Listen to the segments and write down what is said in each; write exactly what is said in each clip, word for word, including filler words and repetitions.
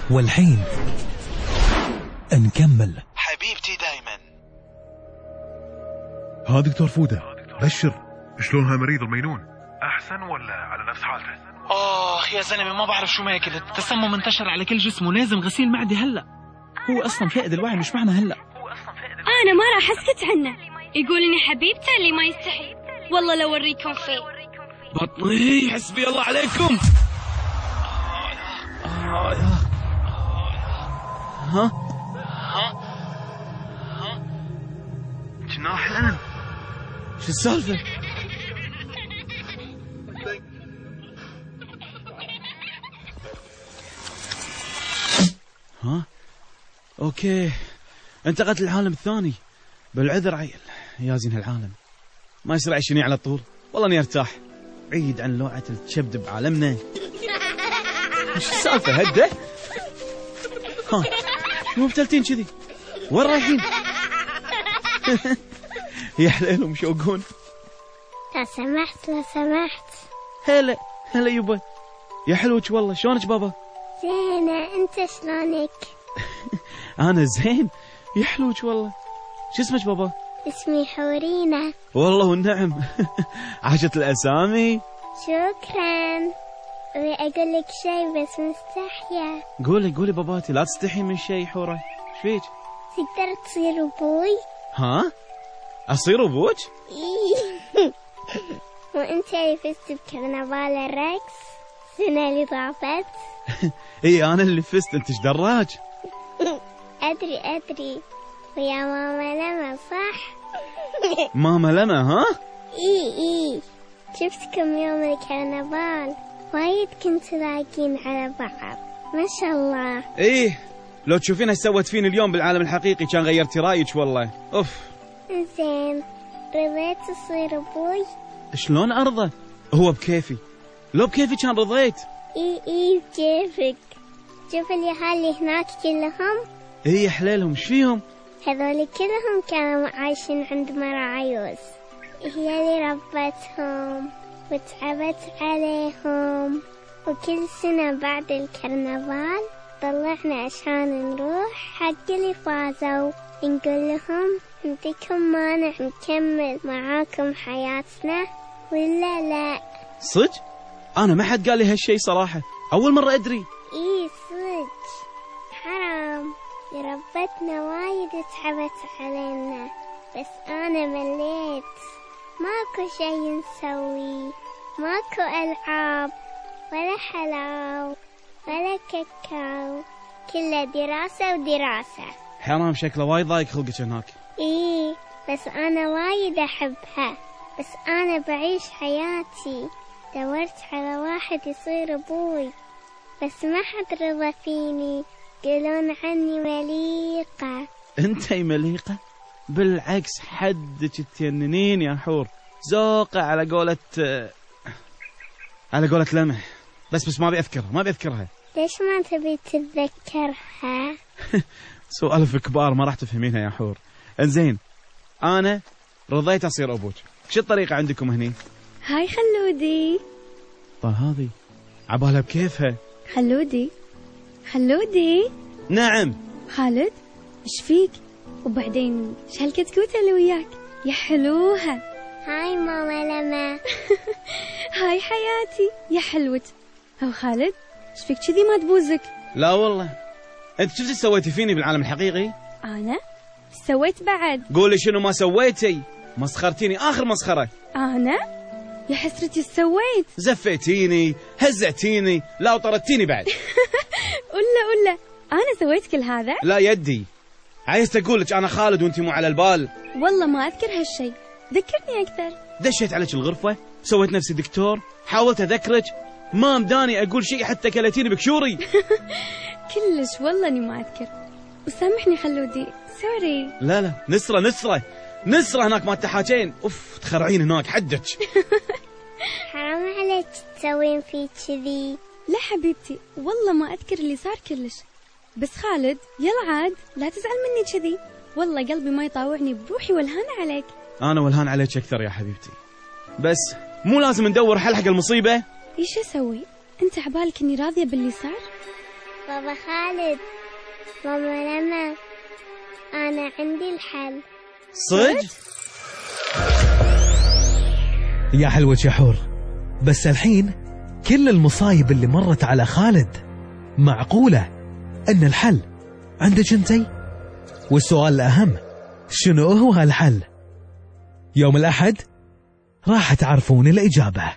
والحين نكمل. حبيبتي دايما. ها دكتور فودة، بشر، شلون هالمريض المينون؟ أحسن ولا على نفس حالته؟ آه يا زلمة ما بعرف شو ماكل، التسمم انتشر على كل جسمه، لازم غسيل معدة هلأ. هو أصلا فائد الوعي مش معنا هلأ. أنا ما راح أسكت عنه، يقول إني حبيبته اللي ما يستحي. والله لو أوريكم فيه. بطني حسبي الله عليكم. ها ها ها جناح الألم، شو السالفة؟ ها اوكي، انتقلت للعالم الثاني. بالعذر عيل يا زين هالعالم، ما يصير عيشني على طول، والله اني ارتاح بعيد عن لوعة الكبد بعالمنا. ايش السالفة هده؟ ها شو مبتلتين كذي؟ وين رايحين؟ يا حليلهم شوقون. لا سمحت لا سمحت. هلا هلا يبا، يا حلوك والله، شلونك بابا؟ زينة، انت شلونك؟ انا زين، يا حلوك والله. شو اسمك بابا؟ اسمي حورينا. والله والنعم. عاشت الاسامي. شكرا. ابي اقول لك شيء بس مستحية. قولي قولي باباتي، لا تستحي من شيء حورة. ايش فيك؟ تقدر تصير ابوي؟ ها؟ اصير ابوك؟ ايه. وانت اللي فزت بكرنفال الرقص السنة اللي طافت. اي انا اللي فزت، انت ايش دراج؟ ادري ادري، ويا ماما لما صح؟ ماما لما ها؟ اي اي، شفتكم يوم الكرنفال وايد كنتوا لايقين على بعض ما شاء الله. ايه لو تشوفين ايش سوت فيني اليوم بالعالم الحقيقي كان غيرتي رايك والله. اوف. زين، رضيت تصير ابوي؟ شلون ارضى؟ هو بكيفي، لو بكيفي كان رضيت. اي اي بكيفك. شوف اليهال اللي هناك كلهم. ايه حليلهم، ايش فيهم؟ هذول كلهم كانوا عايشين عند مرا عيوز، هي اللي ربتهم وتعبت عليهم، وكل سنة بعد الكرنفال طلعنا عشان نروح حق اللي فازوا نقول لهم عندكم مانع نكمل معاكم حياتنا ولا لا؟ صدق؟ أنا ما حد قال لي هالشي صراحة، أول مرة أدري. إيه صدق، حرام، ربتنا وايد تعبت علينا، بس أنا مليت، ماكو شي نسوي، ماكو ألعاب ولا حلاو ولا كاكاو، كله دراسة ودراسة. حرام، شكله وايد ضايق خلقك هناك. إيه بس أنا وايد أحبها، بس أنا بعيش حياتي. دورت على واحد يصير أبوي بس ما حد رضى فيني، يقولون عني مليقة. أنتي مليقة؟ بالعكس حدك تجننين يا حور، زوقة على قولة على قولة لمح. بس بس ما بيذكرها ما بيذكرها. ليش ما تبي تتذكرها؟ سوالف كبار ما راح تفهمينها يا حور. انزين أنا رضيت أصير أبوك، شو الطريقة عندكم هني؟ هاي خلودي. طال هذه عبالها بكيفها. خلودي خلودي. نعم. خالد ايش فيك؟ وبعدين ايش هالكتكوتة اللي وياك يا حلوها؟ هاي ماما لما. هاي حياتي يا حلوت. هو خالد ايش فيك كذي ما تبوزك؟ لا والله. انت شفتي سويتي فيني بالعالم الحقيقي؟ انا سويت بعد؟ قولي شنو ما سويتي. مسخرتيني اخر مسخرة. انا يا حسرتي سويت. زفيتيني، هزتيني، لا وطردتيني بعد. ولا ولا انا سويت كل هذا؟ لا يدي، عايز اقولك انا خالد وانتي مو على البال. والله ما اذكر هالشيء، ذكرني اكثر. دشيت عليك الغرفة، سويت نفسي دكتور، حاولت اذكرك، ما مداني اقول شيء حتى كلتيني بكشوري. كلش والله اني ما اذكر، وسامحني خلودي، سوري. لا لا نسرة نسرة نسرة هناك ما تحاجين. اوف تخرعين هناك حدك. حرام عليك تسوين في كذي. لا حبيبتي والله ما اذكر اللي صار كلش، بس خالد يلا عاد لا تزعل مني كذي، والله قلبي ما يطاوعني بروحي والهان عليك. انا والهان عليك اكثر يا حبيبتي، بس مو لازم ندور حل حق المصيبة. ايش اسوي؟ انت عبالك اني راضية باللي صار؟ بابا خالد، ماما لما، أنا عندي الحل. صدق؟ يا حلوة يا حور، بس الحين كل المصايب اللي مرت على خالد معقولة أن الحل عندك انتي؟ والسؤال الأهم، شنو هو هالحل؟ يوم الأحد راح تعرفون الإجابة.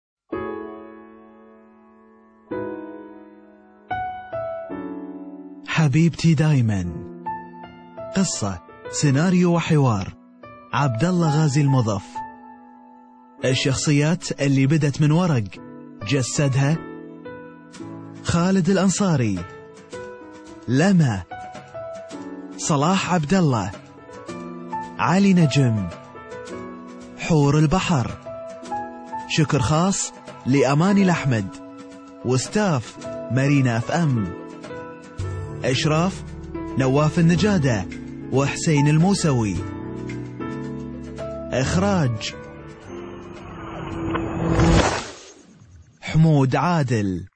حبيبتي دايما، قصة سيناريو وحوار عبد الله غازي المضف. الشخصيات اللي بدت من ورق جسدها خالد الأنصاري، لما، صلاح عبد الله، علي نجم، حور البحر. شكر خاص لأماني الأحمد وستاف مارينا اف ام. إشراف نواف النجادة وحسين الموسوي. إخراج حمود عادل.